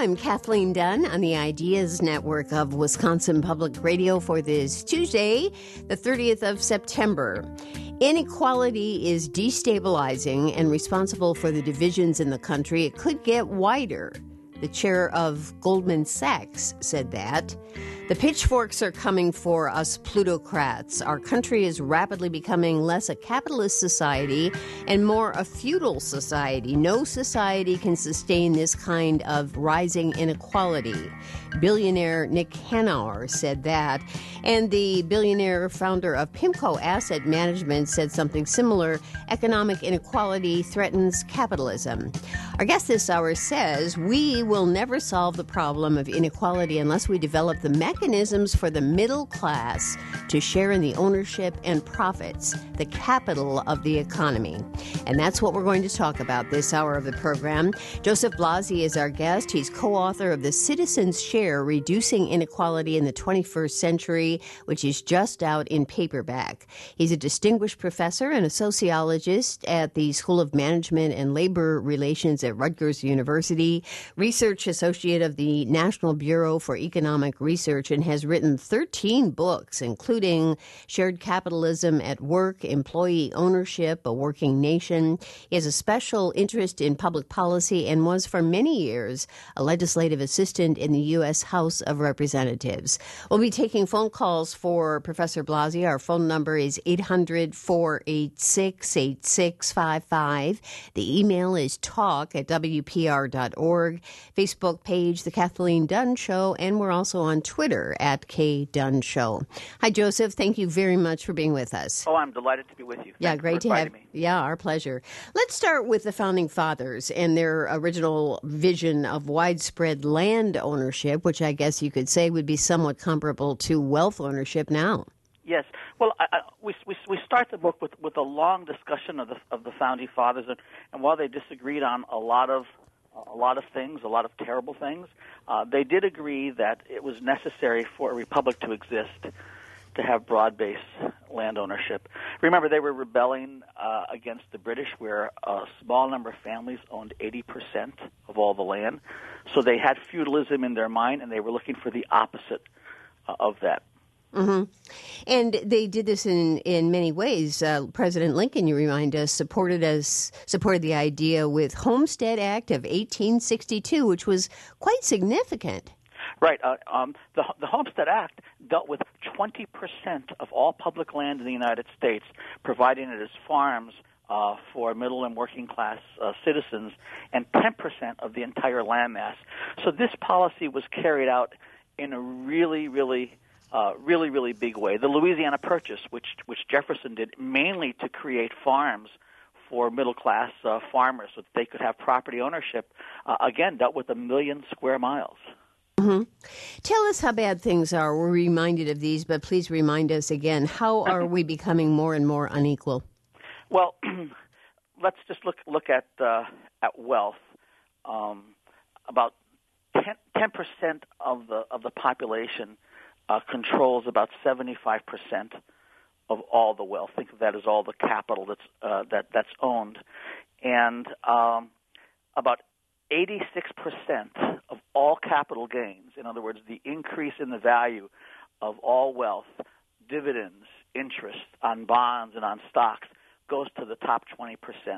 I'm Kathleen Dunn on the Ideas Network of Wisconsin Public Radio for this Tuesday, the 30th of September. Inequality is destabilizing and responsible for the divisions in the country. It could get wider. The chair of Goldman Sachs said that. The pitchforks are coming for us plutocrats. Our country is rapidly becoming less a capitalist society and more a feudal society. No society can sustain this kind of rising inequality. Billionaire Nick Hanauer said that. And the billionaire founder of PIMCO Asset Management said something similar. Economic inequality threatens capitalism. Our guest this hour says we will never solve the problem of inequality unless we develop the mechanisms for the middle class to share in the ownership and profits, the capital of the economy. And that's what we're going to talk about this hour of the program. Joseph Blasi is our guest. He's co-author of The Citizen's Share, Reducing Inequality in the 21st Century, which is just out in paperback. He's a distinguished professor and a sociologist at the School of Management and Labor Relations at Rutgers University, research associate of the National Bureau for Economic Research, and has written 13 books, including Shared Capitalism at Work, Employee Ownership, A Working Nation. He has a special interest in public policy and was for many years a legislative assistant in the U.S. House of Representatives. We'll be taking phone calls for Professor Blasi. Our phone number is 800-486-8655. The email is talk@wpr.org. Facebook page, The Kathleen Dunn Show, and we're also on Twitter @KDunn Hi, Joseph. Thank you very much for being with us. Oh, I'm delighted to be with you. Yeah, great to have me. Yeah, our pleasure. Let's start with the Founding Fathers and their original vision of widespread land ownership, which I guess you could say would be somewhat comparable to wealth ownership now. Yes. Well, we start the book with a long discussion of the Founding Fathers, and while they disagreed on a lot of things, a lot of terrible things, they did agree that it was necessary for a republic to exist to have broad-based land ownership. Remember, they were rebelling against the British, where a small number of families owned 80% of all the land. So they had feudalism in their mind, and they were looking for the opposite of that. Mm-hmm. And they did this in many ways. President Lincoln, you remind us, supported the idea with Homestead Act of 1862, which was quite significant. Right. The Homestead Act dealt with 20% of all public land in the United States, providing it as farms for middle and working class citizens, and 10% of the entire landmass. So this policy was carried out in a really big way. The Louisiana Purchase, which Jefferson did mainly to create farms for middle-class farmers so that they could have property ownership, again, dealt with 1 million square miles. Mm-hmm. Tell us how bad things are. We're reminded of these, but please remind us again, how are we becoming more and more unequal? Well, let's just look at wealth. About 10% of the population controls about 75% of all the wealth. Think of that as all the capital that's owned, and about 86% of all capital gains, in other words, the increase in the value of all wealth, dividends, interest on bonds and on stocks, goes to the top 20%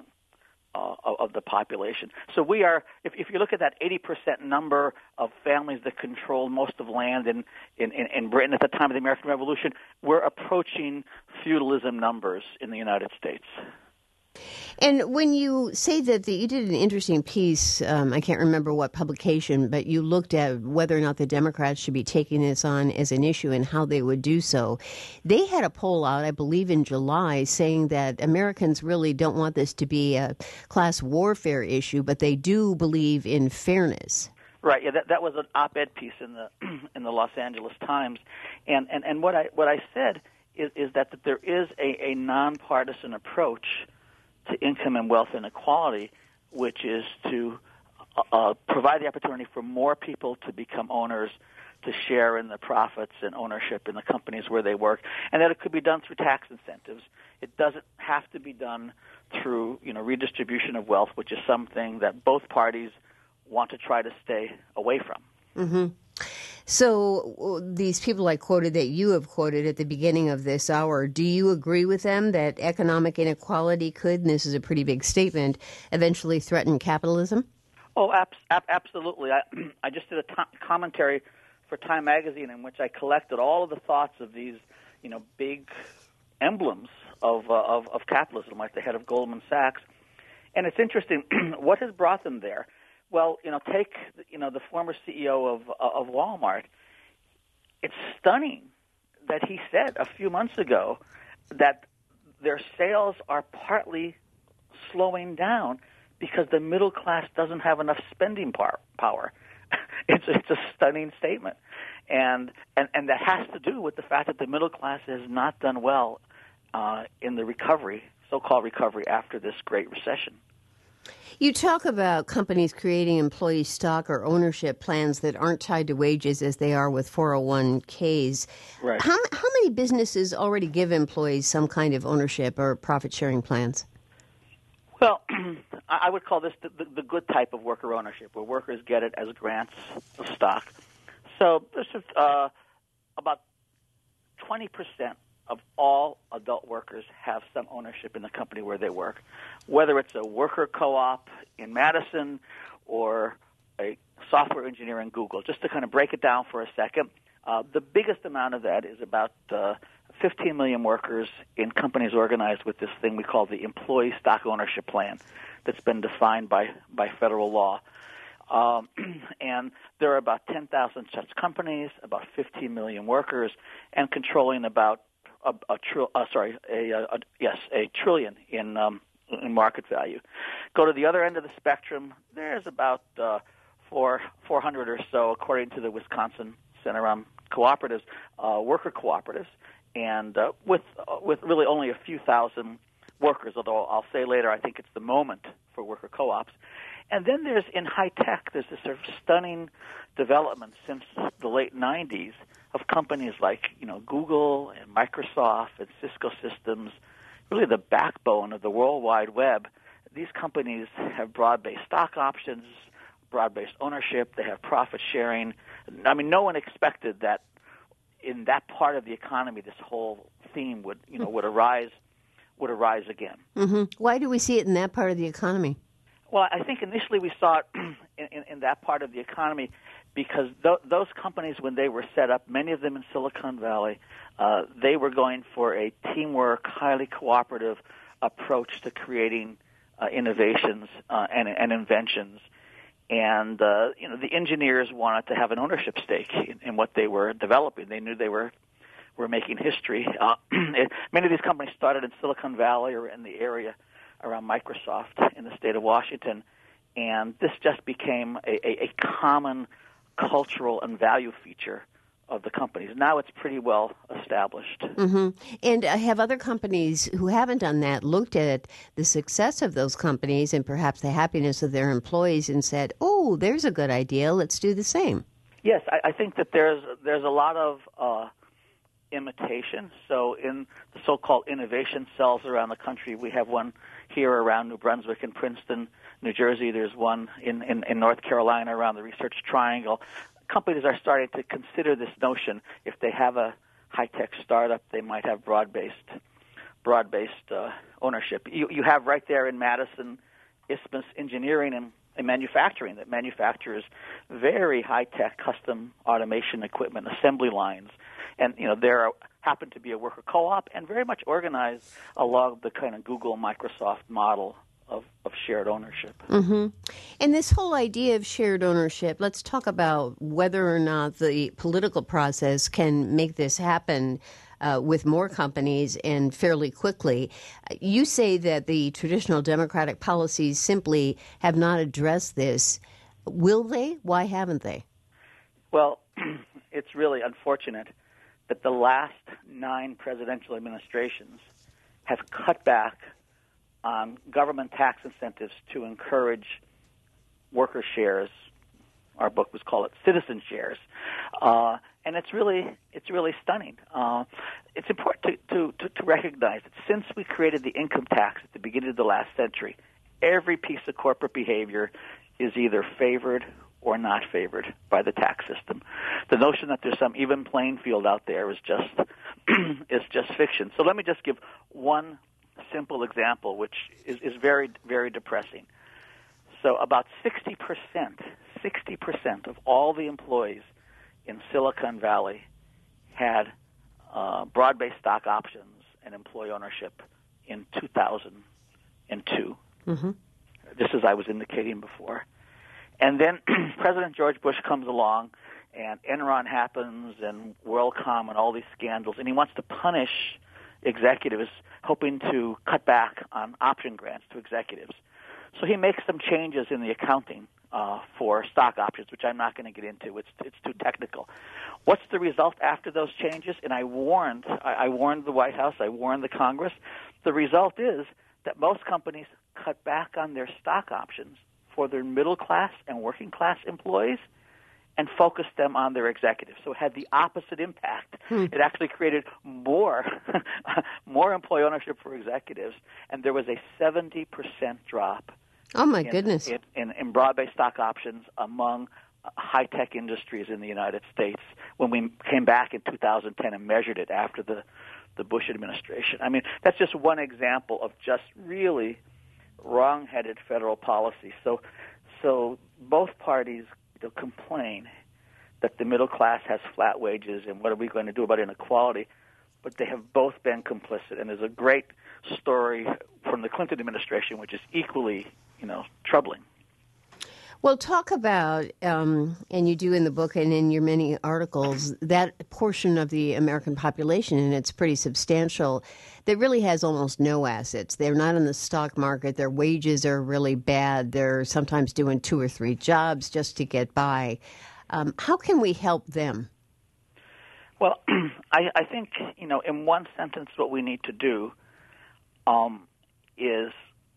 of the population. So we are, if you look at that 80% number of families that control most of land in Britain at the time of the American Revolution, we're approaching feudalism numbers in the United States. And when you say that you did an interesting piece, I can't remember what publication, but you looked at whether or not the Democrats should be taking this on as an issue and how they would do so. They had a poll out, I believe in July, saying that Americans really don't want this to be a class warfare issue, but they do believe in fairness. Right. Yeah, that was an op-ed piece in the Los Angeles Times, and what I said is that there is a nonpartisan approach to income and wealth inequality, which is to provide the opportunity for more people to become owners, to share in the profits and ownership in the companies where they work, and that it could be done through tax incentives. It doesn't have to be done through redistribution of wealth, which is something that both parties want to try to stay away from. Mm-hmm. So these people I quoted that you have quoted at the beginning of this hour, do you agree with them that economic inequality could, and this is a pretty big statement, eventually threaten capitalism? Oh, absolutely. I just did a commentary for Time Magazine in which I collected all of the thoughts of these, big emblems of capitalism, like the head of Goldman Sachs. And it's interesting, what has brought them there? Well, take the former CEO of Walmart. It's stunning that he said a few months ago that their sales are partly slowing down because the middle class doesn't have enough spending power. It's a stunning statement, and that has to do with the fact that the middle class has not done well in the so-called recovery after this Great Recession. You talk about companies creating employee stock or ownership plans that aren't tied to wages as they are with 401ks. Right. How many businesses already give employees some kind of ownership or profit-sharing plans? Well, I would call this the good type of worker ownership, where workers get it as grants of stock. So this is about 20% of all adult workers have some ownership in the company where they work, whether it's a worker co-op in Madison or a software engineer in Google. Just to kind of break it down for a second, the biggest amount of that is about 15 million workers in companies organized with this thing we call the Employee Stock Ownership Plan that's been defined by federal law. And there are about 10,000 such companies, about 15 million workers, and controlling about a trillion in market value. Go to the other end of the spectrum. There's about 400 or so, according to the Wisconsin Center on Cooperatives, worker cooperatives, and with really only a few thousand workers. Although I'll say later, I think it's the moment for worker co-ops. And then there's in high tech. There's this sort of stunning development since the late 90s of companies like Google and Microsoft and Cisco Systems, really the backbone of the World Wide Web. These companies have broad-based stock options, broad-based ownership. They have profit sharing. I mean, no one expected that in that part of the economy this whole theme would arise again. Mm-hmm. Why do we see it in that part of the economy? Well, I think initially we saw it in that part of the economy because those companies, when they were set up, many of them in Silicon Valley, they were going for a teamwork, highly cooperative approach to creating innovations and inventions. And the engineers wanted to have an ownership stake in what they were developing. They knew they were making history. Many of these companies started in Silicon Valley or in the area around Microsoft in the state of Washington, and this just became a common cultural and value feature of the companies. Now it's pretty well established. Mm-hmm. And have other companies who haven't done that looked at the success of those companies and perhaps the happiness of their employees and said, oh, there's a good idea, let's do the same? Yes, I think that there's a lot of imitation. So in the so-called innovation cells around the country, we have one here around New Brunswick and Princeton, New Jersey. There's one in North Carolina around the Research Triangle. Companies are starting to consider this notion. If they have a high-tech startup, they might have broad-based ownership. You have right there in Madison, Isthmus Engineering and Manufacturing that manufactures very high-tech custom automation equipment, assembly lines. And, there happen to be a worker co-op and very much organized along the kind of Google, Microsoft model of shared ownership. Mm-hmm. And this whole idea of shared ownership, let's talk about whether or not the political process can make this happen with more companies and fairly quickly. You say that the traditional democratic policies simply have not addressed this. Will they? Why haven't they? Well, it's really unfortunate that the last 9 presidential administrations have cut back on government tax incentives to encourage worker shares. Our book was called Citizen Shares, and it's really stunning. It's important to recognize that since we created the income tax at the beginning of the last century, every piece of corporate behavior is either favored or not favored by the tax system. The notion that there's some even playing field out there is just is just fiction. So let me just give one simple example, which is very, very depressing. So about 60% of all the employees in Silicon Valley had broad-based stock options and employee ownership in 2002, just as I was indicating before. And then President George Bush comes along, and Enron happens, and WorldCom, and all these scandals, and he wants to punish executives, hoping to cut back on option grants to executives. So he makes some changes in the accounting for stock options, which I'm not going to get into. It's too technical. What's the result after those changes? And I warned the White House, I warned the Congress. The result is that most companies cut back on their stock options for their middle class and working class employees and focused them on their executives. So it had the opposite impact. It actually created more employee ownership for executives, and there was a 70% drop. Oh, my goodness. In broad-based stock options among high-tech industries in the United States when we came back in 2010 and measured it after the Bush administration. I mean, that's just one example of just really wrong-headed federal policy. So both parties complain that the middle class has flat wages and what are we going to do about inequality, but they have both been complicit. And there's a great story from the Clinton administration which is equally, troubling. Well, talk about, and you do in the book and in your many articles, that portion of the American population, and it's pretty substantial, that really has almost no assets. They're not in the stock market. Their wages are really bad. They're sometimes doing 2 or 3 jobs just to get by. How can we help them? Well, I think, in one sentence, what we need to do is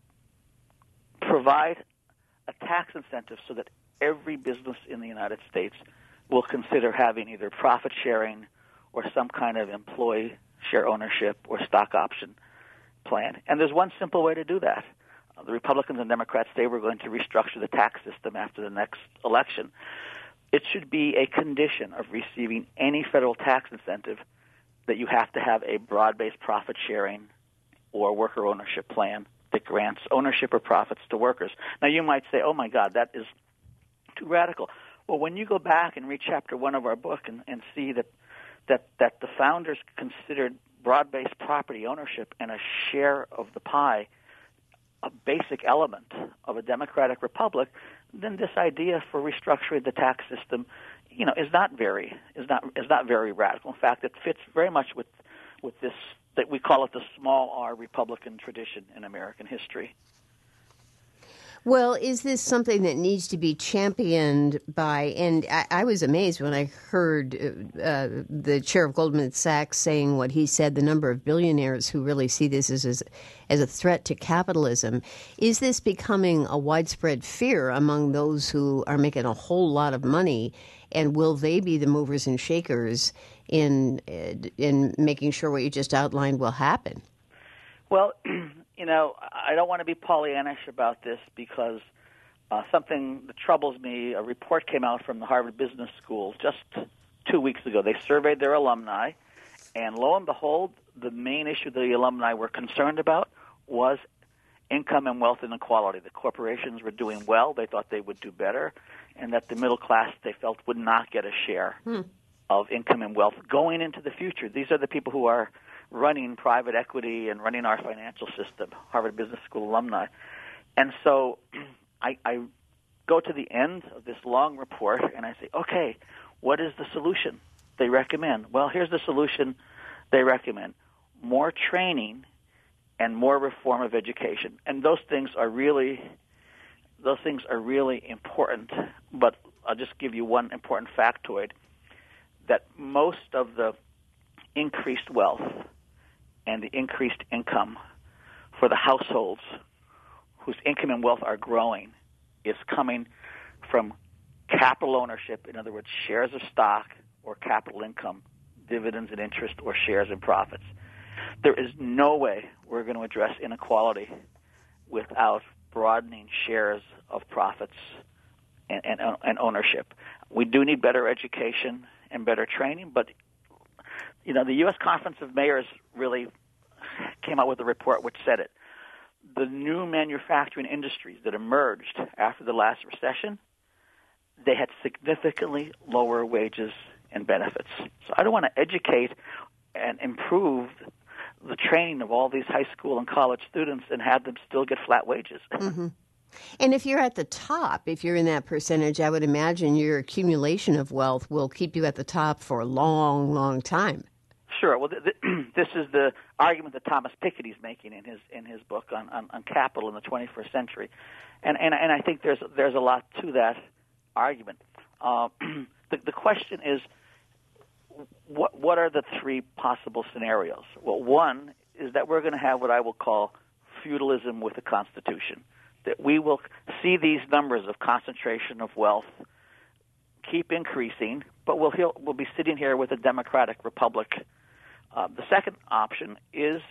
provide a tax incentive so that every business in the United States will consider having either profit sharing or some kind of employee share ownership or stock option plan. And there's one simple way to do that. The Republicans and Democrats say we're going to restructure the tax system after the next election. It should be a condition of receiving any federal tax incentive that you have to have a broad-based profit sharing or worker ownership plan that grants ownership or profits to workers. Now, you might say, oh, my God, that is too radical. Well, when you go back and read Chapter 1 of our book and see that the founders considered broad-based property ownership and a share of the pie a basic element of a democratic republic, then this idea for restructuring the tax system, is not very radical. In fact, it fits very much with this, that we call it the small R Republican tradition in American history. Well, is this something that needs to be championed by, and I was amazed when I heard the chair of Goldman Sachs saying what he said, the number of billionaires who really see this as a threat to capitalism. Is this becoming a widespread fear among those who are making a whole lot of money, and will they be the movers and shakers in making sure what you just outlined will happen? Well, I don't want to be Pollyannish about this because something that troubles me, a report came out from the Harvard Business School just 2 weeks ago. They surveyed their alumni, and lo and behold, the main issue the alumni were concerned about was income and wealth inequality. The corporations were doing well. They thought they would do better, and that the middle class, they felt, would not get a share of income and wealth going into the future. These are the people who are running private equity and running our financial system, Harvard Business School alumni. And so I go to the end of this long report and I say, okay, what is the solution they recommend? Well, here's the solution they recommend. More training and more reform of education. And those things are really important, but I'll just give you one important factoid, that most of the increased wealth and the increased income for the households whose income and wealth are growing is coming from capital ownership, in other words, shares of stock or capital income, dividends and interest, or shares and profits. There is no way we're going to address inequality without broadening shares of profits and ownership. We do need better education and better training, but the U.S. Conference of Mayors really came out with a report which said it. The new manufacturing industries that emerged after the last recession, they had significantly lower wages and benefits. So I don't want to educate and improve the training of all these high school and college students and have them still get flat wages. Mm-hmm. And if you're at the top, if you're in that percentage, I would imagine your accumulation of wealth will keep you at the top for a long, long time. Sure. Well, this is the argument that Thomas Piketty's making in his book on capital in the 21st century, and I think there's a lot to that argument. The question is, what are the three possible scenarios? Well, one is that we're going to have what I will call feudalism with a constitution, that we will see these numbers of concentration of wealth keep increasing, but we'll be sitting here with a democratic republic. The second option is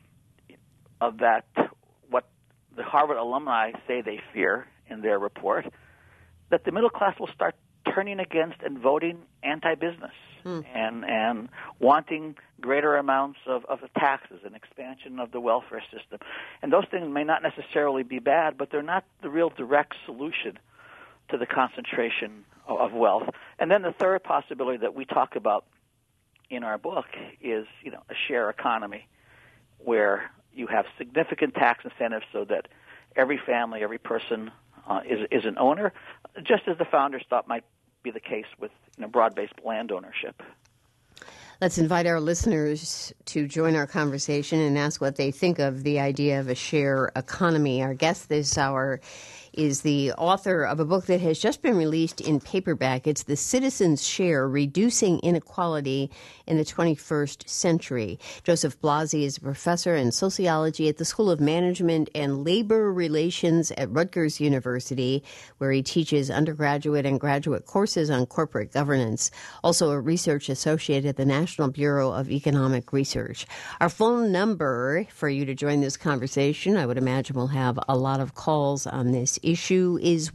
that what the Harvard alumni say they fear in their report, that the middle class will start turning against and voting anti-business and wanting greater amounts of taxes and expansion of the welfare system. And those things may not necessarily be bad, but they're not the real direct solution to the concentration of wealth. And then the third possibility that we talk about in our book is, a share economy where you have significant tax incentives so that every family, every person is an owner, just as the founders thought might be the case with broad-based land ownership. Let's invite our listeners to join our conversation and ask what they think of the idea of a share economy. Our guest this hour is the author of a book that has just been released in paperback. It's The Citizen's Share, Reducing Inequality in the 21st Century. Joseph Blasi is a professor in sociology at the School of Management and Labor Relations at Rutgers University, where he teaches undergraduate and graduate courses on corporate governance, also a research associate at the National Bureau of Economic Research. Our phone number for you to join this conversation, I would imagine we'll have a lot of calls on this issue, is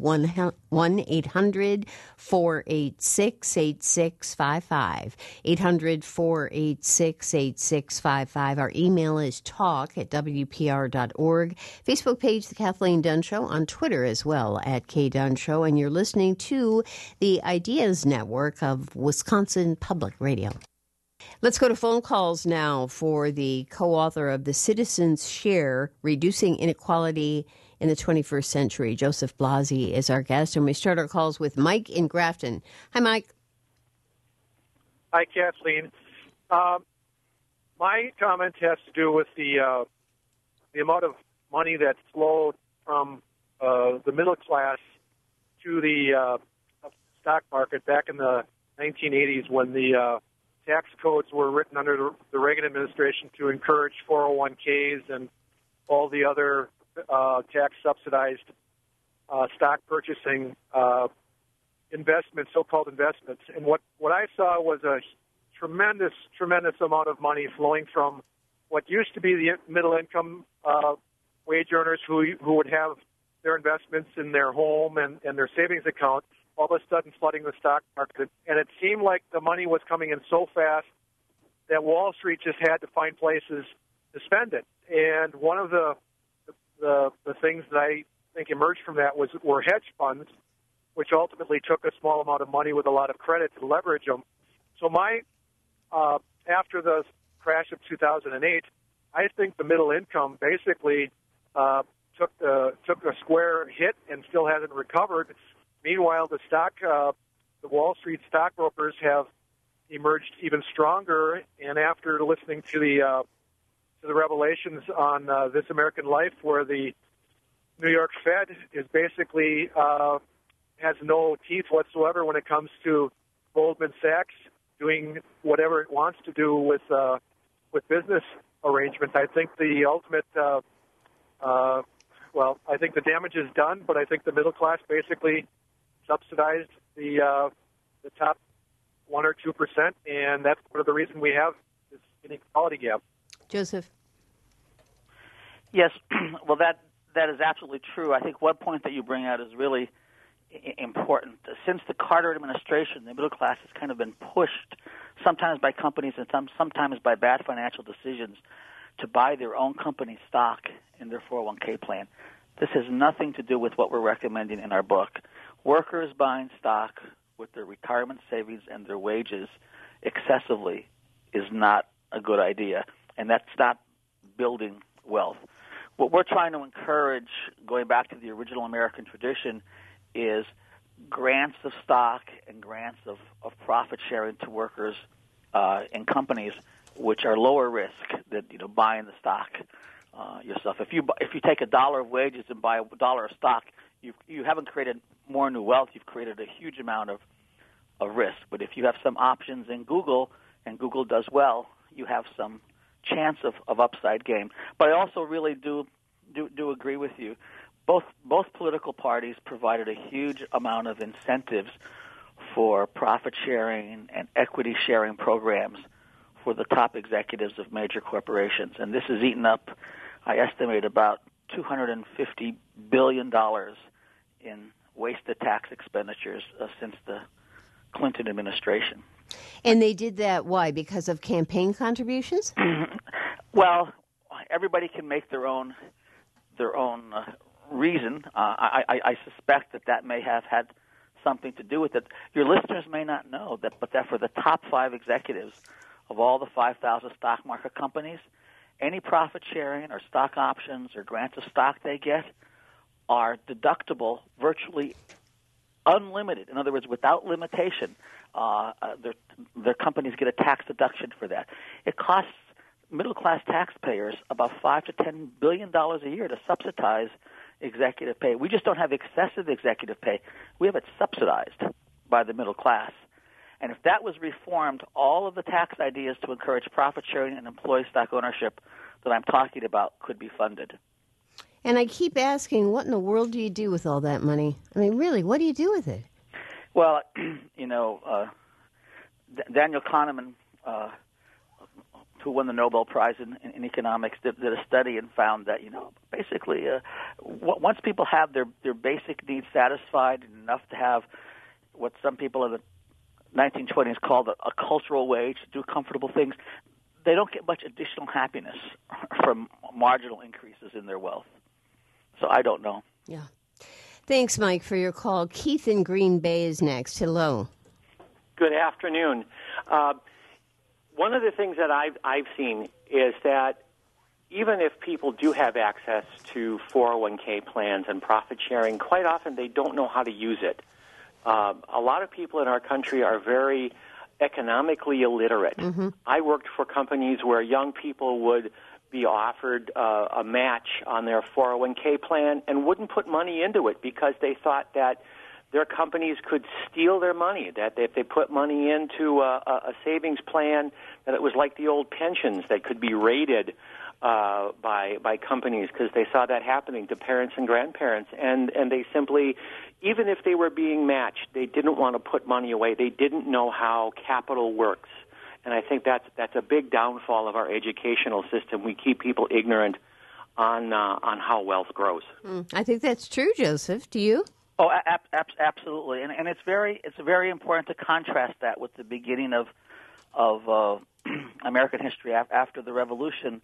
1-800-486-8655. 800-486-8655. Our email is talk@wpr.org. Facebook page, The Kathleen Dunn Show. On Twitter as well, @KDunn Show. And you're listening to the Ideas Network of Wisconsin Public Radio. Let's go to phone calls now for the co-author of The Citizen's Share, Reducing Inequality in the 21st Century. Joseph Blasi is our guest, and we start our calls with Mike in Grafton. Hi, Mike. Hi, Kathleen. My comment has to do with the amount of money that flowed from the middle class to the stock market back in the 1980s when the tax codes were written under the Reagan administration to encourage 401ks and all the other tax-subsidized stock purchasing investments, so-called investments. And what I saw was a tremendous amount of money flowing from what used to be the middle-income wage earners who would have their investments in their home and their savings account, all of a sudden flooding the stock market. And it seemed like the money was coming in so fast that Wall Street just had to find places to spend it. And one of the things that I think emerged from that were hedge funds, which ultimately took a small amount of money with a lot of credit to leverage them. So after the crash of 2008, I think the middle income basically took a square hit and still hasn't recovered. Meanwhile, the Wall Street stockbrokers have emerged even stronger. And after listening to the revelations on This American Life, where the New York Fed is basically has no teeth whatsoever when it comes to Goldman Sachs doing whatever it wants to do with business arrangements, I think the ultimate, I think the damage is done. But I think the middle class basically subsidized the top 1 or 2%, and that's part of the reason we have this inequality gap. Joseph. Yes, well, that is absolutely true. I think one point that you bring out is really important. Since the Carter administration, the middle class has kind of been pushed, sometimes by companies and sometimes by bad financial decisions, to buy their own company stock in their 401k plan. This has nothing to do with what we're recommending in our book. Workers buying stock with their retirement savings and their wages excessively is not a good idea, and that's not building wealth. What we're trying to encourage, going back to the original American tradition, is grants of stock and grants of profit sharing to workers in companies which are lower risk than buying the stock yourself. If you take $1 of wages and buy $1 of stock, you haven't created more new wealth. You've created a huge amount of risk. But if you have some options in Google, and Google does well, you have some chance of upside gain. But I also really do agree with you. Both political parties provided a huge amount of incentives for profit sharing and equity sharing programs for the top executives of major corporations. And this has eaten up, I estimate, about $250 billion in wasted tax expenditures since the Clinton administration. And they did that, why? Because of campaign contributions? Well, everybody can make their own reason. I suspect that may have had something to do with it. Your listeners may not know that, but that for the top 5 executives of all the 5,000 stock market companies, any profit sharing or stock options or grants of stock they get are deductible, virtually unlimited. In other words, without limitation. Their companies get a tax deduction for that. It costs middle-class taxpayers about $5 to $10 billion a year to subsidize executive pay. We just don't have excessive executive pay. We have it subsidized by the middle class. And if that was reformed, all of the tax ideas to encourage profit sharing and employee stock ownership that I'm talking about could be funded. And I keep asking, what in the world do you do with all that money? I mean, really, what do you do with it? Well, Daniel Kahneman, who won the Nobel Prize in economics, did a study and found that, basically once people have their basic needs satisfied, enough to have what some people in the 1920s called a cultural wage, to do comfortable things, they don't get much additional happiness from marginal increases in their wealth. So I don't know. Yeah. Thanks, Mike, for your call. Keith in Green Bay is next. Hello. Good afternoon. One of the things that I've seen is that even if people do have access to 401k plans and profit sharing, quite often they don't know how to use it. A lot of people in our country are very economically illiterate. Mm-hmm. I worked for companies where young people would be offered a match on their 401k plan and wouldn't put money into it because they thought that their companies could steal their money, that if they put money into a savings plan, that it was like the old pensions that could be raided by companies, because they saw that happening to parents and grandparents. And they simply, even if they were being matched, they didn't want to put money away. They didn't know how capital works. And I think that's a big downfall of our educational system. We keep people ignorant on how wealth grows. I think that's true, Joseph. Do you? Oh, absolutely, and it's very important to contrast that with the beginning of American history after the Revolution.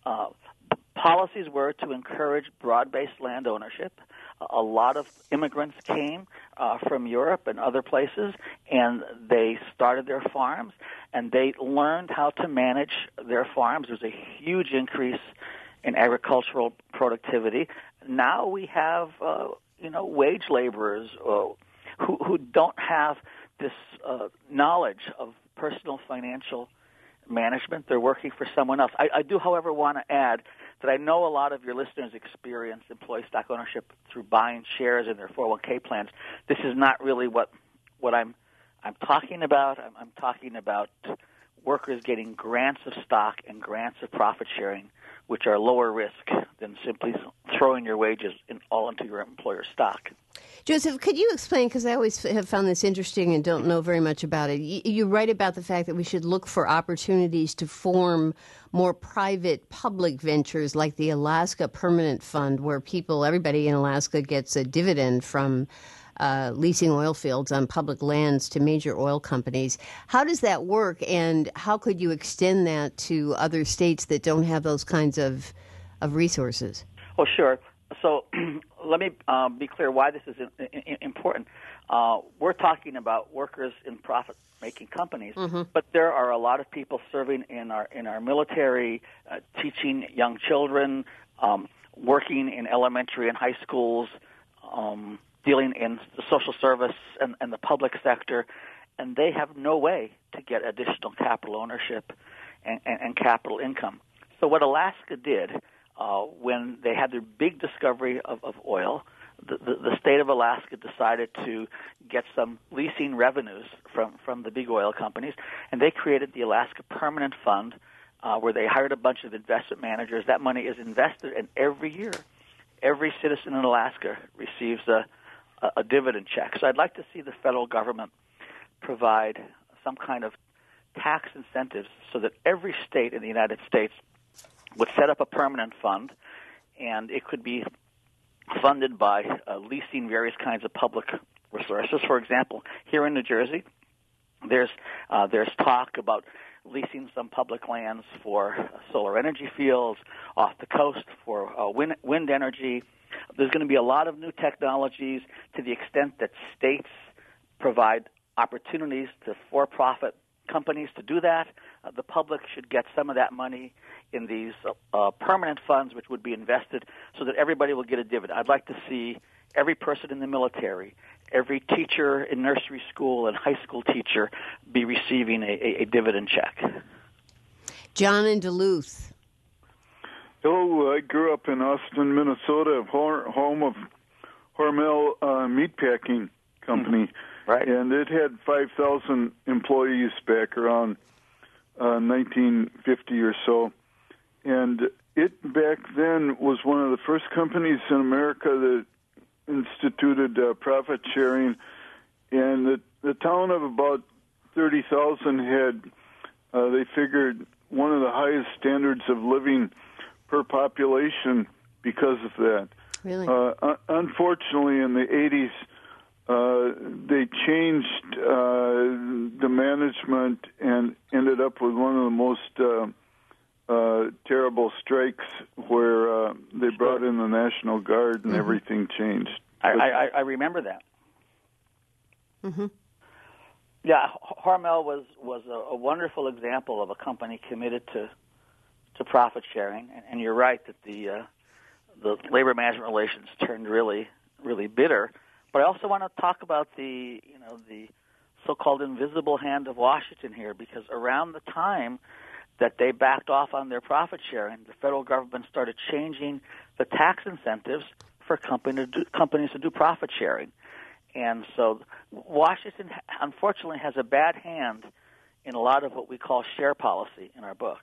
Policies were to encourage broad-based land ownership. A lot of immigrants came from Europe and other places, and they started their farms, and they learned how to manage their farms. There's a huge increase in agricultural productivity. Now we have wage laborers who don't have this knowledge of personal financial management. They're working for someone else. I do, however, want to add that I know a lot of your listeners experience employee stock ownership through buying shares in their 401k plans. This is not really what I'm talking about. I'm talking about workers getting grants of stock and grants of profit sharing, which are lower risk than simply throwing your wages all into your employer's stock. Joseph, could you explain, because I always have found this interesting and don't know very much about it. You write about the fact that we should look for opportunities to form more private-public ventures like the Alaska Permanent Fund, where everybody in Alaska gets a dividend from leasing oil fields on public lands to major oil companies. How does that work, and how could you extend that to other states that don't have those kinds of resources? Well, sure. So let me be clear why this is important. We're talking about workers in profit-making companies, but there are a lot of people serving in our military, teaching young children, working in elementary and high schools, dealing in the social service and the public sector, and they have no way to get additional capital ownership and capital income. So what Alaska did when they had their big discovery of oil, the state of Alaska decided to get some leasing revenues from the big oil companies, and they created the Alaska Permanent Fund, where they hired a bunch of investment managers. That money is invested, and every year, every citizen in Alaska receives a dividend check. So I'd like to see the federal government provide some kind of tax incentives so that every state in the United States would set up a permanent fund, and it could be funded by leasing various kinds of public resources. For example, here in New Jersey, there's talk about leasing some public lands for solar energy fields, off the coast for wind energy. There's going to be a lot of new technologies to the extent that states provide opportunities to for-profit companies to do that. The public should get some of that money in these permanent funds, which would be invested so that everybody will get a dividend. I'd like to see every person in the military, every teacher in nursery school and high school teacher be receiving a dividend check. John in Duluth. Hello, I grew up in Austin, Minnesota, home of Hormel Meatpacking Company. Right. And it had 5,000 employees back around 1950 or so. And it back then was one of the first companies in America that instituted profit sharing. And the town of about 30,000 had, they figured, one of the highest standards of living per population because of that. Really? Unfortunately, in the 80s, they changed the management and ended up with one of the most terrible strikes where they brought in the National Guard and everything changed. I remember that. Mm-hmm. Yeah, Hormel was a wonderful example of a company committed to profit sharing, and you're right that the labor management relations turned really, really bitter. But I also want to talk about the so-called invisible hand of Washington here, because around the time that they backed off on their profit sharing, the federal government started changing the tax incentives for companies to do profit sharing. And so Washington, unfortunately, has a bad hand in a lot of what we call share policy in our book.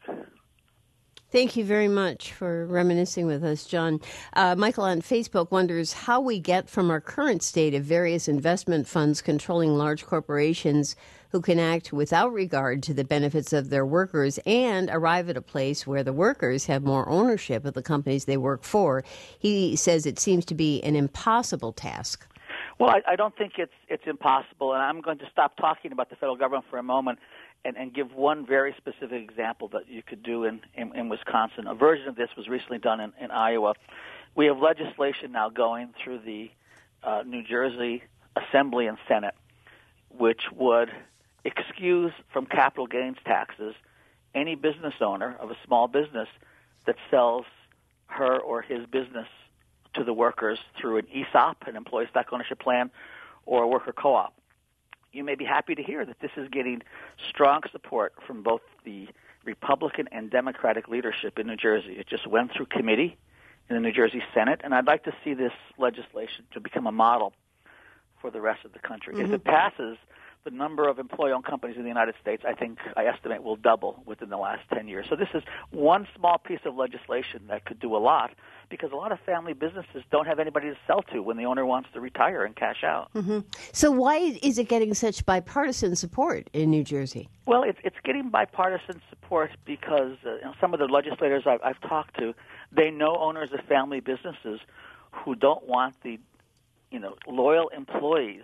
Thank you very much for reminiscing with us, John. Michael on Facebook wonders how we get from our current state of various investment funds controlling large corporations who can act without regard to the benefits of their workers and arrive at a place where the workers have more ownership of the companies they work for. He says it seems to be an impossible task. Well, I don't think it's impossible, and I'm going to stop talking about the federal government for a moment and give one very specific example that you could do in Wisconsin. A version of this was recently done in Iowa. We have legislation now going through the New Jersey Assembly and Senate, which would excuse from capital gains taxes any business owner of a small business that sells her or his business to the workers through an ESOP, an employee stock ownership plan, or a worker co-op. You may be happy to hear that this is getting strong support from both the Republican and Democratic leadership in New Jersey. It just went through committee in the New Jersey Senate, and I'd like to see this legislation to become a model for the rest of the country. If it passes, the number of employee-owned companies in the United States, I estimate, will double within the last 10 years. So this is one small piece of legislation that could do a lot, because a lot of family businesses don't have anybody to sell to when the owner wants to retire and cash out. Mm-hmm. So why is it getting such bipartisan support in New Jersey? Well, it's getting bipartisan support because some of the legislators I've talked to, they know owners of family businesses who don't want the loyal employees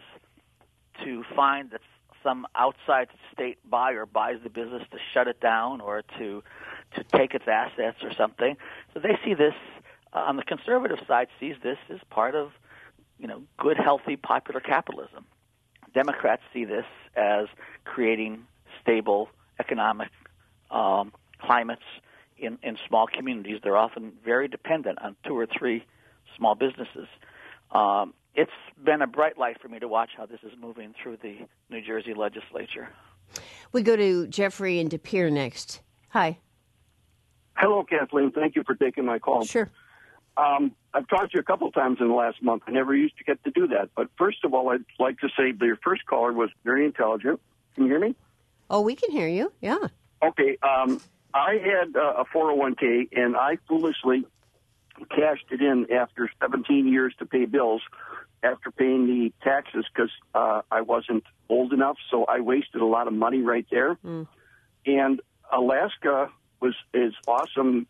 to find that some outside state buyer buys the business to shut it down or to take its assets or something. So they see this on the conservative side, sees this as part of good, healthy, popular capitalism. Democrats see this as creating stable economic climates in small communities. They're often very dependent on 2 or 3 small businesses. It's been a bright light for me to watch how this is moving through the New Jersey legislature. We go to Jeffrey in De Pere next. Hi. Hello, Kathleen. Thank you for taking my call. Sure. I've talked to you a couple of times in the last month. I never used to get to do that. But first of all, I'd like to say that your first caller was very intelligent. Can you hear me? Oh, we can hear you. Yeah. Okay. I had a 401k, and I foolishly cashed it in after 17 years to pay bills after paying the taxes because I wasn't old enough, so I wasted a lot of money right there. And Alaska is awesome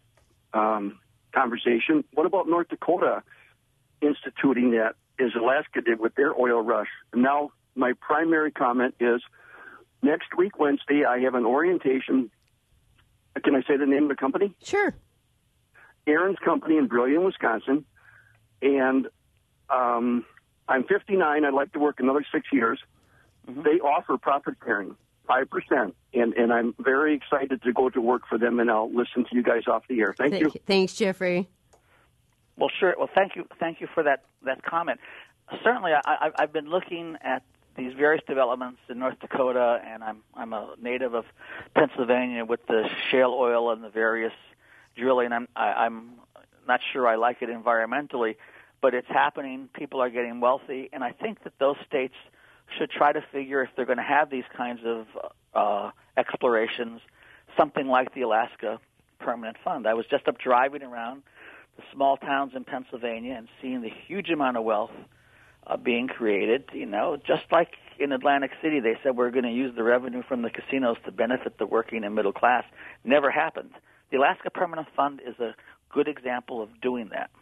conversation. What about North Dakota instituting that as Alaska did with their oil rush? And now my primary comment is next week, Wednesday, I have an orientation. Can I say the name of the company? Sure. Aaron's Company in Brillion, Wisconsin. And I'm 59. I'd like to work another 6 years. Mm-hmm. They offer profit sharing, 5%. And I'm very excited to go to work for them, and I'll listen to you guys off the air. Thank you. Thanks, Jeffrey. Well, sure. Well, thank you for that comment. Certainly, I've been looking at these various developments in North Dakota, and I'm a native of Pennsylvania with the shale oil and the various drilling. I'm not sure I like it environmentally, but it's happening. People are getting wealthy, and I think that those states should try to figure if they're going to have these kinds of explorations, something like the Alaska Permanent Fund. I was just up driving around the small towns in Pennsylvania and seeing the huge amount of wealth being created. Just like in Atlantic City, they said we're going to use the revenue from the casinos to benefit the working and middle class. Never happened. The Alaska Permanent Fund is a good example of doing that.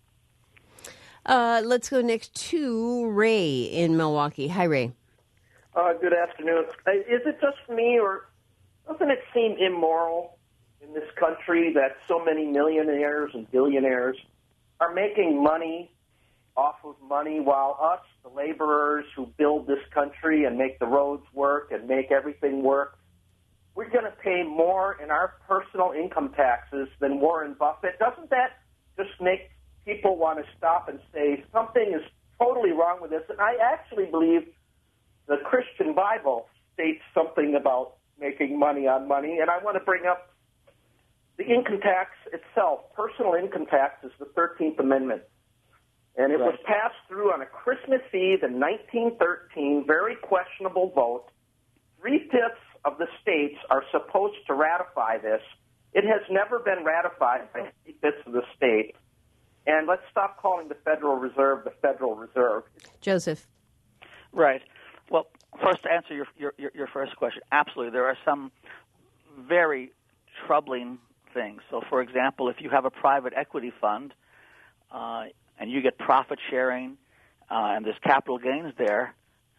Let's go next to Ray in Milwaukee. Hi, Ray. Good afternoon. Is it just me, or doesn't it seem immoral in this country that so many millionaires and billionaires are making money off of money while us, the laborers who build this country and make the roads work and make everything work, we're going to pay more in our personal income taxes than Warren Buffett? Doesn't that just make people want to stop and say something is totally wrong with this? And I actually believe the Christian Bible states something about making money on money, and I want to bring up the income tax itself. Personal income tax is the 13th Amendment, and it was passed through on a Christmas Eve in 1913, very questionable vote. 3/5 of the states are supposed to ratify this. It has never been ratified by 3/5 of the states. And let's stop calling the Federal Reserve the Federal Reserve. Joseph. Right. Well, first to answer your first question, absolutely. There are some very troubling things. So, for example, if you have a private equity fund and you get profit sharing and there's capital gains there,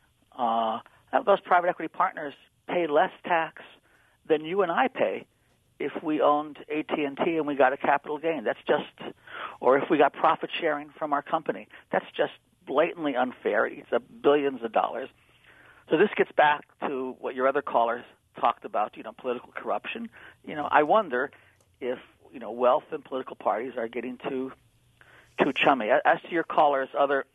those private equity partners pay less tax than you and I pay if we owned AT&T and we got a capital gain. That's just, or if we got profit sharing from our company. That's just blatantly unfair. It eats up billions of dollars. So this gets back to what your other callers talked about, political corruption. I wonder if, wealth and political parties are getting too chummy. As to your callers' other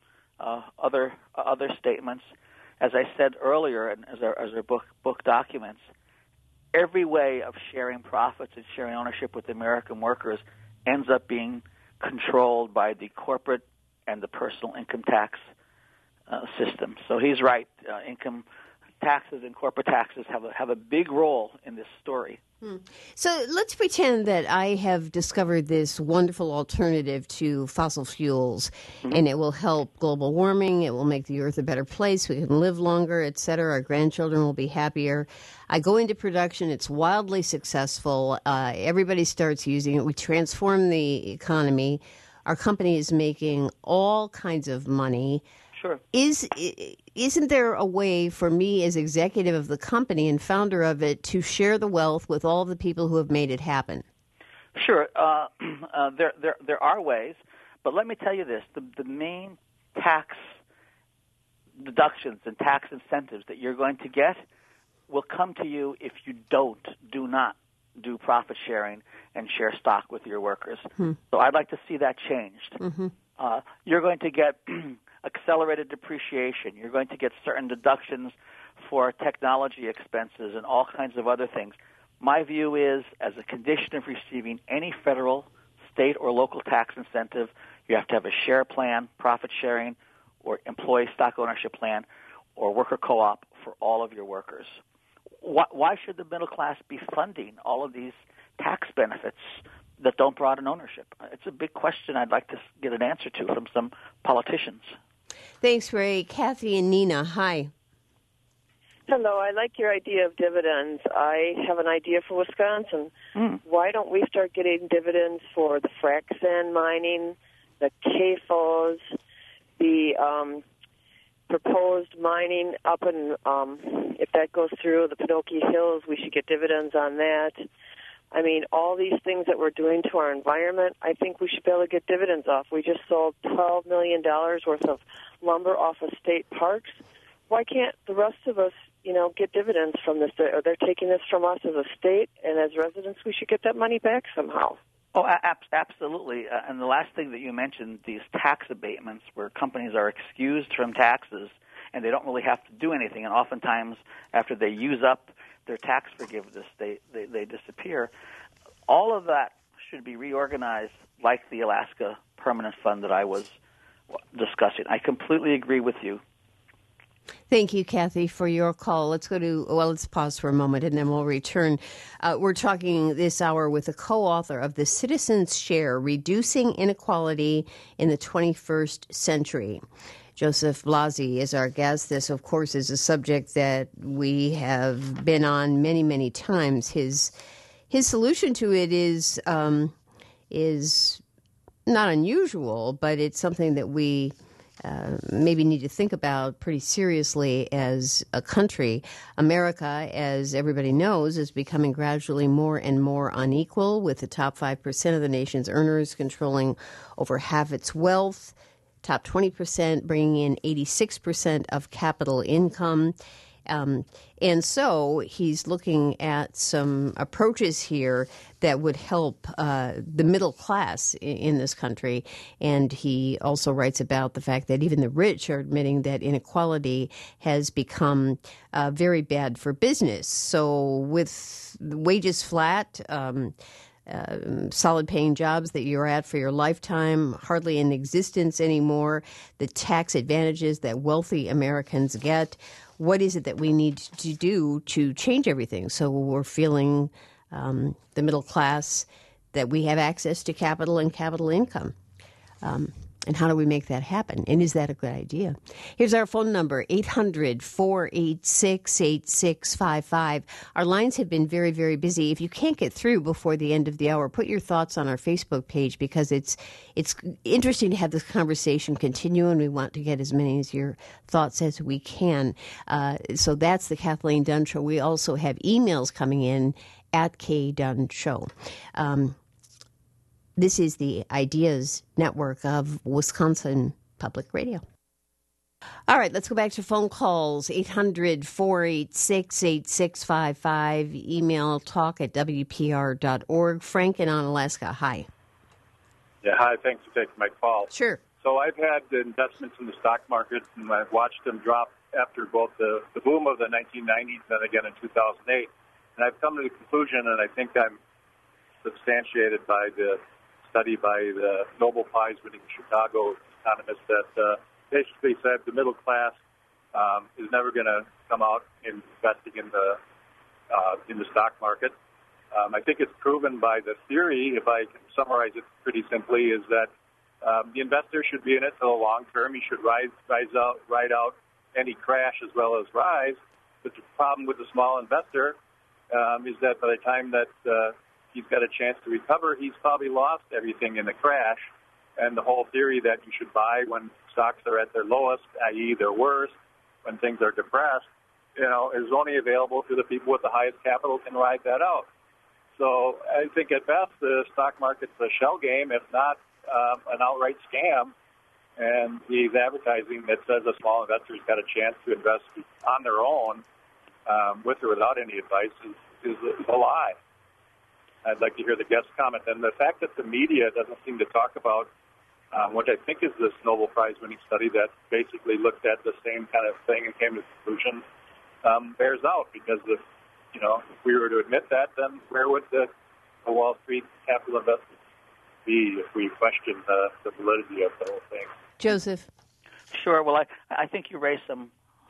statements, as I said earlier, and as our book documents, every way of sharing profits and sharing ownership with American workers ends up being controlled by the corporate and the personal income tax system. So he's right. Income taxes and corporate taxes have a big role in this story. So let's pretend that I have discovered this wonderful alternative to fossil fuels, and it will help global warming. It will make the earth a better place. We can live longer, et cetera. Our grandchildren will be happier. I go into production. It's wildly successful. Everybody starts using it. We transform the economy. our company is making all kinds of money. Sure. Isn't there a way for me as executive of the company and founder of it to share the wealth with all the people who have made it happen? Sure. There are ways, but let me tell you this: the main tax deductions and tax incentives that you're going to get will come to you if you do not do profit sharing and share stock with your workers. So I'd like to see that changed. You're going to get accelerated depreciation. You're going to get certain deductions for technology expenses and all kinds of other things. My view is, as a condition of receiving any federal, state, or local tax incentive, you have to have a share plan, profit sharing, or employee stock ownership plan, or worker co-op for all of your workers. Why should the middle class be funding all of these tax benefits that don't broaden ownership? It's a big question I'd like to get an answer to from some politicians. Thanks, Ray. Kathy and Nina, hi. Hello, I like your idea of dividends. I have an idea for Wisconsin. Why don't we start getting dividends for the frac sand mining, the CAFOs, the proposed mining up in, if that goes through, the Pinocchio Hills, we should get dividends on that. I mean, all these things that we're doing to our environment, I think we should be able to get dividends off. We just sold $12 million worth of lumber off of state parks. Why can't the rest of us, get dividends from this? Or they're taking this from us as a state, and as residents, we should get that money back somehow. Oh, absolutely. And the last thing that you mentioned, these tax abatements where companies are excused from taxes and they don't really have to do anything. And oftentimes, after they use up their tax forgiveness, they disappear. All of that should be reorganized like the Alaska Permanent Fund that I was discussing. I completely agree with you. Thank you, Kathy, for your call. Let's pause for a moment and then we'll return. We're talking this hour with a co-author of The Citizen's Share, Reducing Inequality in the 21st Century. Joseph Blasi is our guest. This, of course, is a subject that we have been on many, many times. His solution to it is not unusual, but it's something that we maybe need to think about pretty seriously as a country. America, as everybody knows, is becoming gradually more and more unequal, with the top 5% of the nation's earners controlling over half its wealth, top 20% bringing in 86% of capital income. And so he's looking at some approaches here that would help the middle class in this country. And he also writes about the fact that even the rich are admitting that inequality has become very bad for business. So with wages flat, solid paying jobs that you're at for your lifetime, hardly in existence anymore, the tax advantages that wealthy Americans get, what is it that we need to do to change everything so we're feeling the middle class, that we have access to capital and capital income? And how do we make that happen? And is that a good idea? Here's our phone number, 800-486-8655. Our lines have been very, very busy. If you can't get through before the end of the hour, put your thoughts on our Facebook page, because it's interesting to have this conversation continue, and we want to get as many of your thoughts as we can. So that's the Kathleen Dunn Show. We also have emails coming in at KDunn Show. This is the Ideas Network of Wisconsin Public Radio. All right, let's go back to phone calls, 800-486-8655, email talk@wpr.org. Frank in Onalaska, hi. Yeah, hi, thanks for taking my call. Sure. So I've had investments in the stock market, and I've watched them drop after both the boom of the 1990s and again in 2008. And I've come to the conclusion, and I think I'm substantiated by the study by the Nobel Prize-winning Chicago economist that basically said the middle class is never going to come out investing in the stock market. I think it's proven by the theory, if I can summarize it pretty simply, is that the investor should be in it for the long term. He should ride out any crash as well as rise. But the problem with the small investor is that by the time that he's got a chance to recover, he's probably lost everything in the crash. And the whole theory that you should buy when stocks are at their lowest, i.e. their worst, when things are depressed, is only available to the people with the highest capital can ride that out. So I think at best the stock market's a shell game, if not an outright scam. And these advertising that says a small investor's got a chance to invest on their own, with or without any advice, is a lie. I'd like to hear the guest comment. And the fact that the media doesn't seem to talk about what I think is this Nobel Prize-winning study that basically looked at the same kind of thing and came to the conclusion, bears out. Because if we were to admit that, then where would the Wall Street capital investment be if we questioned the validity of the whole thing? Joseph. Sure. Well, I think you raised some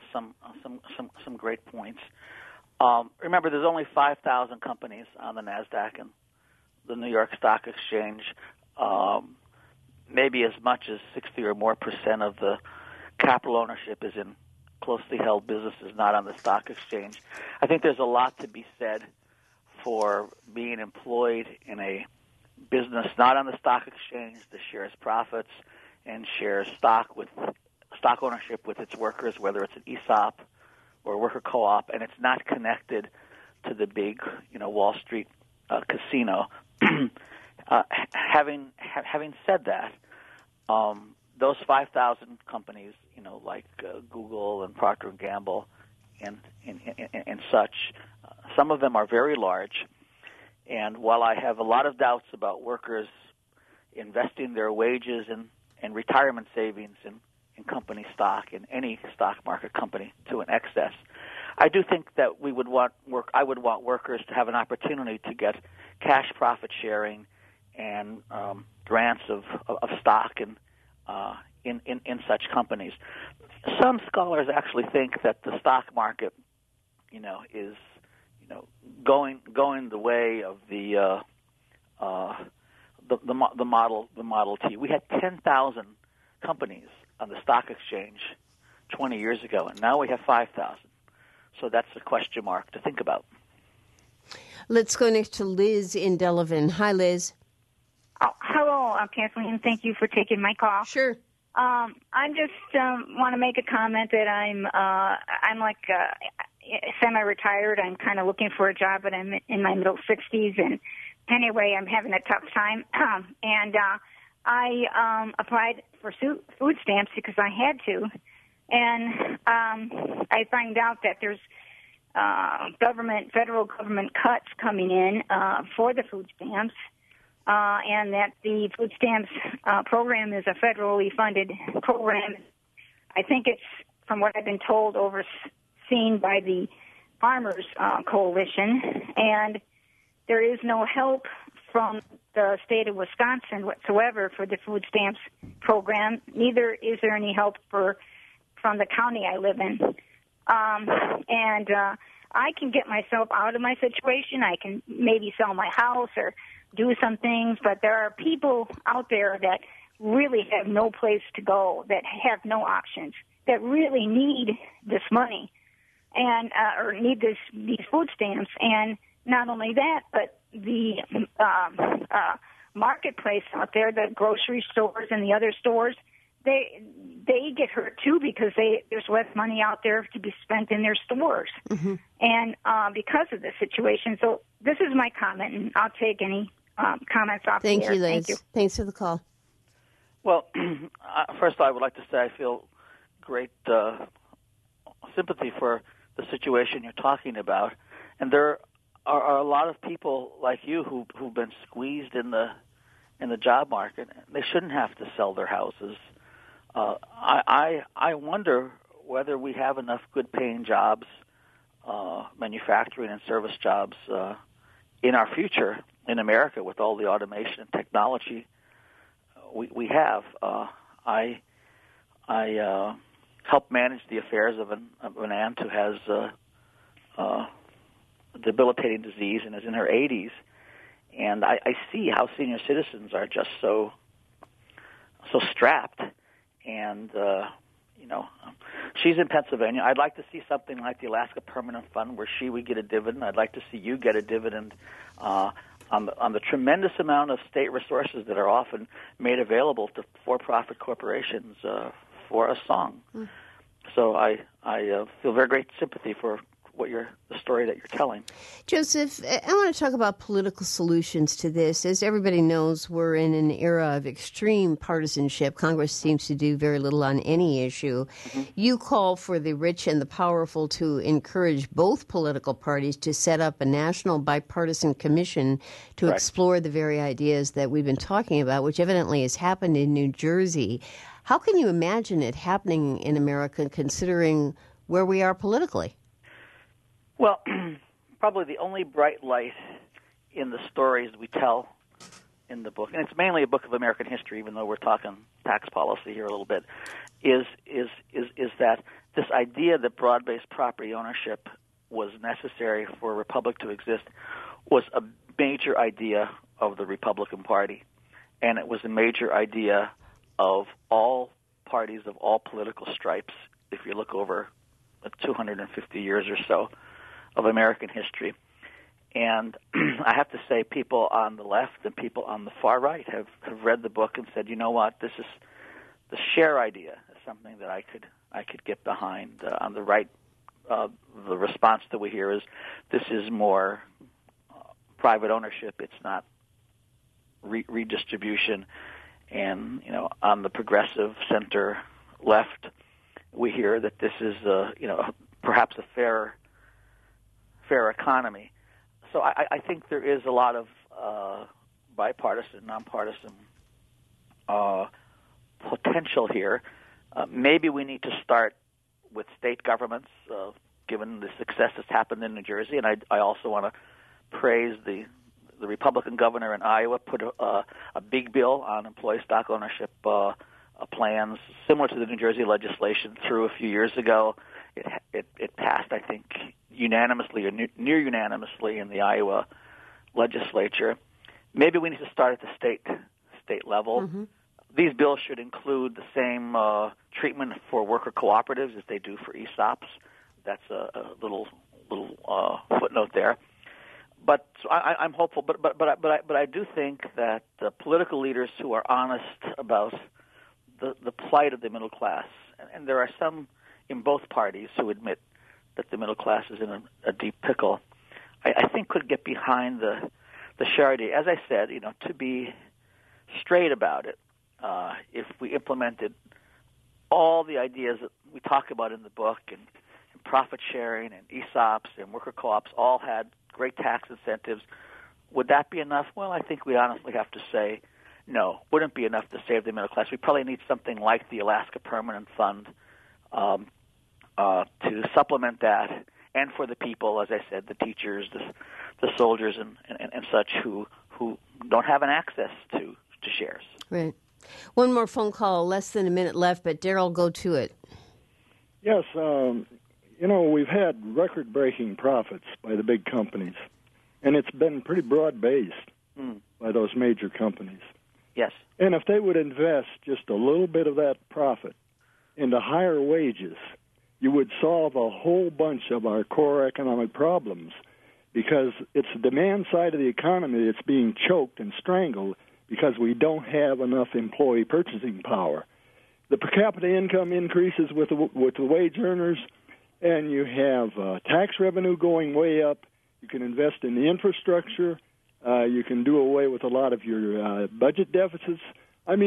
great points. Remember, there's only 5,000 companies on the NASDAQ and the New York Stock Exchange. Maybe as much as 60 or more % of the capital ownership is in closely held businesses, not on the stock exchange. I think there's a lot to be said for being employed in a business not on the stock exchange that shares profits and shares stock ownership with its workers, whether it's an ESOP or a worker co-op, and it's not connected to the big, Wall Street casino. Having said that, those 5,000 companies, like Google and Procter & Gamble and such, some of them are very large. And while I have a lot of doubts about workers investing their wages and retirement savings in company stock, in any stock market company, to an excess, I do think that I would want workers to have an opportunity to get cash profit sharing and grants of stock in such companies. Some scholars actually think that the stock market, is going the way of the Model T. We had 10,000 companies on the stock exchange 20 years ago, and now we have 5,000. So that's a question mark to think about. Let's go next to Liz in Delavan. Hi, Liz. Oh, hello, Kathleen. Thank you for taking my call. Sure. I just want to make a comment that I'm like semi-retired. I'm kind of looking for a job, but I'm in my middle 60s, and anyway, I'm having a tough time. And I applied for food stamps because I had to, and I find out that there's federal government cuts coming in for the food stamps. And that the food stamps program is a federally funded program. I think it's, from what I've been told, overseen by the Farmers Coalition, and there is no help from the state of Wisconsin whatsoever for the food stamps program. Neither is there any help from the county I live in. And I can get myself out of my situation. I can maybe sell my house or do some things, but there are people out there that really have no place to go, that have no options, that really need this money and or need these food stamps. And not only that, but the marketplace out there, the grocery stores and the other stores, they get hurt too because there's less money out there to be spent in their stores, and because of the situation. So this is my comment, and I'll take any comments off Thank the air. you, Liz. Thank you. Thanks for the call. Well, first I would like to say I feel great sympathy for the situation you're talking about, and there are a lot of people like you who've been squeezed in the job market. They shouldn't have to sell their houses. I wonder whether we have enough good-paying jobs, manufacturing and service jobs, in our future in America with all the automation and technology we have. I help manage the affairs of an aunt who has a debilitating disease and is in her 80s, and I see how senior citizens are just so strapped. And she's in Pennsylvania. I'd like to see something like the Alaska Permanent Fund where she would get a dividend. I'd like to see you get a dividend. on the tremendous amount of state resources that are often made available to for-profit corporations for a song. So I feel very great sympathy for the story that you're telling. Joseph, I want to talk about political solutions to this. As everybody knows, we're in an era of extreme partisanship. Congress seems to do very little on any issue. You call for the rich and the powerful to encourage both political parties to set up a national bipartisan commission to explore the very ideas that we've been talking about, which evidently has happened in New Jersey. How can you imagine it happening in America, considering where we are politically? Well, probably the only bright light in the stories we tell in the book, and it's mainly a book of American history, even though we're talking tax policy here a little bit, is that this idea that broad-based property ownership was necessary for a republic to exist was a major idea of the Republican Party, and it was a major idea of all parties of all political stripes, if you look over 250 years or so of American history. And I have to say, people on the left and people on the far right have read the book and said, you know what, this is the share idea is something that I could get behind. On the right, the response that we hear is this is more private ownership. It's not redistribution. And on the progressive center left, we hear that this is perhaps a fair economy. So I think there is a lot of bipartisan, nonpartisan potential here. Maybe we need to start with state governments, given the success that's happened in New Jersey. And I also want to praise the Republican governor in Iowa put a big bill on employee stock ownership plans, similar to the New Jersey legislation, through a few years ago. It passed, I think, unanimously or near unanimously in the Iowa legislature. Maybe we need to start at the state level. These bills should include the same treatment for worker cooperatives as they do for ESOPs. That's a little footnote there. But so I'm hopeful. But I do think that the political leaders who are honest about the plight of the middle class, and there are some in both parties who admit that the middle class is in a deep pickle, I think could get behind the charity. As I said, to be straight about it, if we implemented all the ideas that we talk about in the book, and profit sharing and ESOPs and worker co-ops all had great tax incentives, would that be enough? Well, I think we honestly have to say no, wouldn't be enough to save the middle class. We probably need something like the Alaska Permanent Fund to supplement that, and for the people, as I said, the teachers, the soldiers, and such who don't have an access to shares. Right. One more phone call, less than a minute left, but Daryl, go to it. Yes, we've had record-breaking profits by the big companies, and it's been pretty broad-based by those major companies. Yes. And if they would invest just a little bit of that profit into higher wages, you would solve a whole bunch of our core economic problems, because it's the demand side of the economy that's being choked and strangled because we don't have enough employee purchasing power. The per capita income increases with the wage earners, and you have tax revenue going way up. You can invest in the infrastructure. You can do away with a lot of your budget deficits. I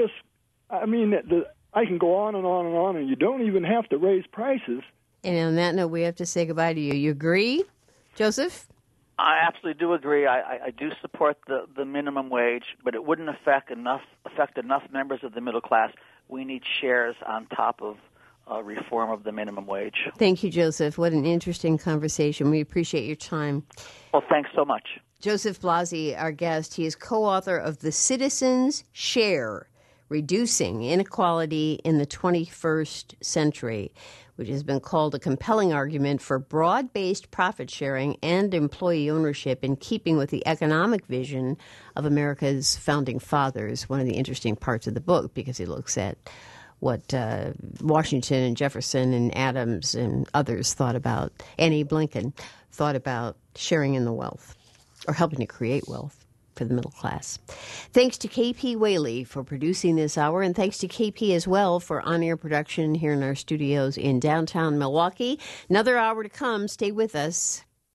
can go on and on and on, and you don't even have to raise prices. And on that note, we have to say goodbye to you. You agree, Joseph? I absolutely do agree. I do support the minimum wage, but it wouldn't affect enough members of the middle class. We need shares on top of reform of the minimum wage. Thank you, Joseph. What an interesting conversation. We appreciate your time. Well, thanks so much. Joseph Blasi, our guest. He is co-author of The Citizen's Share, Reducing Inequality in the 21st Century, which has been called a compelling argument for broad-based profit sharing and employee ownership in keeping with the economic vision of America's founding fathers. One of the interesting parts of the book, because he looks at what Washington and Jefferson and Adams and others thought about, Annie Blinken thought about sharing in the wealth. or helping to create wealth for the middle class. Thanks to KP Whaley for producing this hour, and thanks to KP as well for on-air production here in our studios in downtown Milwaukee. Another hour to come. Stay with us.